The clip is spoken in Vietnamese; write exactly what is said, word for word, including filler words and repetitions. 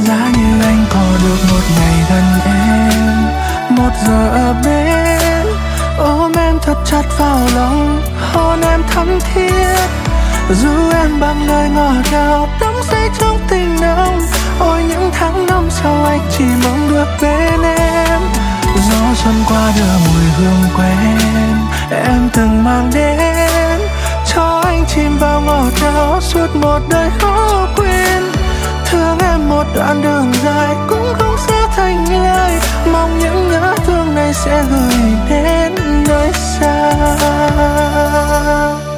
Giá như anh có được một ngày gần em, một giờ ở bên, ôm em thật chặt vào lòng, hôn em thắm thiết, dù em bằng lời ngọt ngào đắm say trong tình nồng. Ôi những tháng năm sau anh chỉ mong được bên em. Gió xuân qua đưa mùi hương quen em từng mang đến, cho anh chìm vào ngọt ngào suốt một đời khó quên. Thương em một đoạn đường dài cũng không sẽ thành lời, mong những nhớ thương này sẽ gửi đến nơi xa.